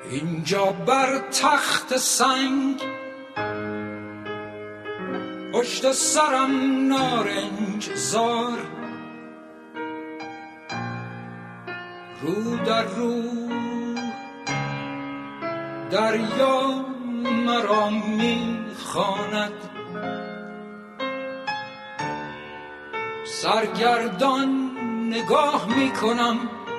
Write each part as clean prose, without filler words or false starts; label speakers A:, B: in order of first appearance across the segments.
A: اینجا بر تخت سنگ پشت سرم نارنج زار، رو در رو دریا مرا میخواند، سرگردان نگاه میکنم،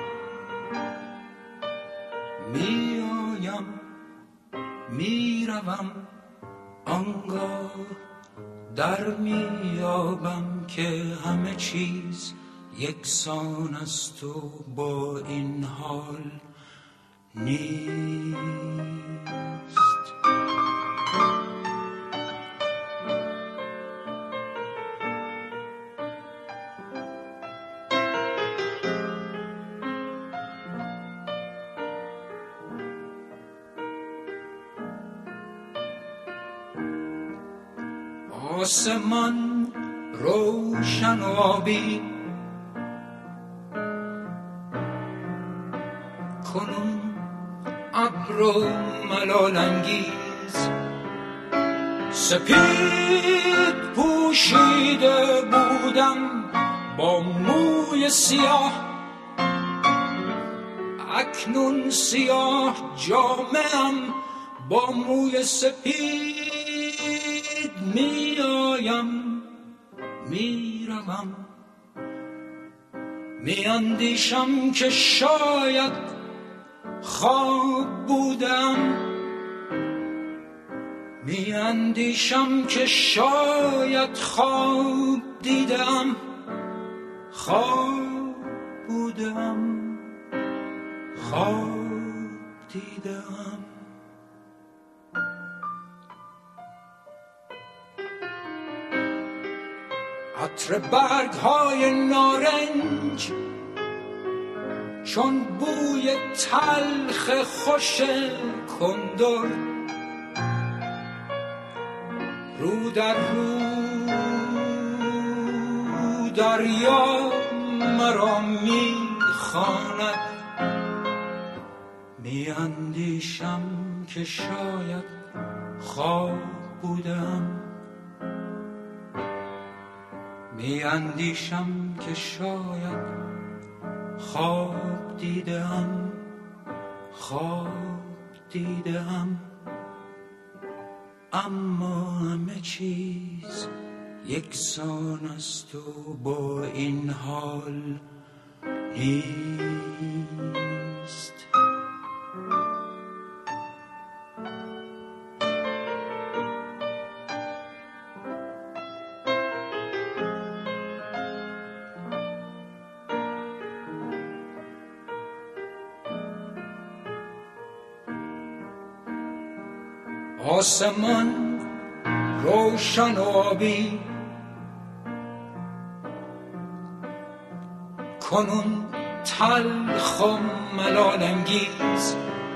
A: میآیم میروم، آنگاه در میابم که همه چیز یکسان است و با این حال نیست. آسمان روشن و آبی کنون ابر و ملال انگیز، سپید پوشیده بودم با موی سیاه، اکنون سیاه جامه‌ام با موی سپید، میآیم میروم، میاندیشم که شاید خواب بودم، میاندیشم که شاید خواب دیدم، خواب بودم، خواب دیدم. عطر برگ های نارنج چون بوی تلخ خوش کندر، رو در رو دریا مرا میخواند، میاندیشم که شاید خواب بودم، میاندیشم که شاید خواب دیدم، خواب دیدم، اما همه چیز یکسان است و با این حال نیست. آسمان روشن و آبی کنون تلخ و ملال انگیز،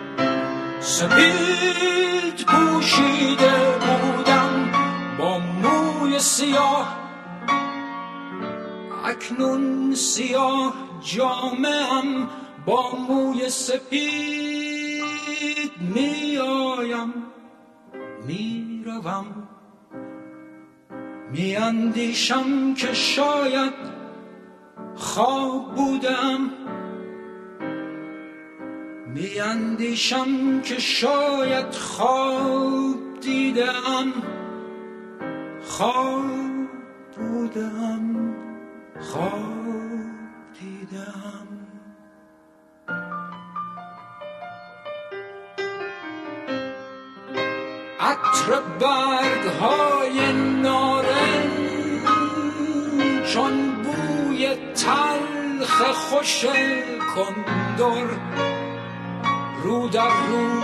A: سپید پوشیده بودم با موی سیاه، اکنون سیاه جامه‌ام با موی سپید، میآیم میروم، میاندیشم که شاید خواب بودم، میاندیشم که شاید خواب دیدم، خواب بودم، خواب دیدم. عطر برگ های نارنج چون بوی تلخ خوش کندر، رو در رو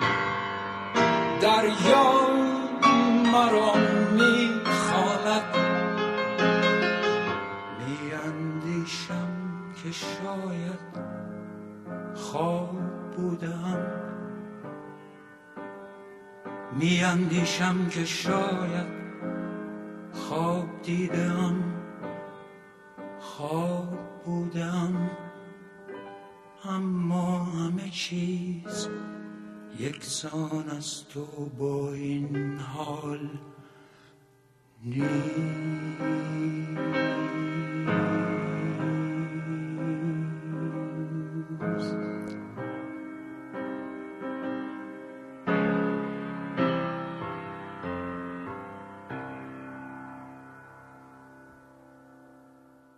A: دریا مرا میخواند، میاندیشم که شاید خواب بودم، میاندیشم که شاید خواب دیدم، خواب بودم، اما همه چیز یکسان است و با این حال نیست.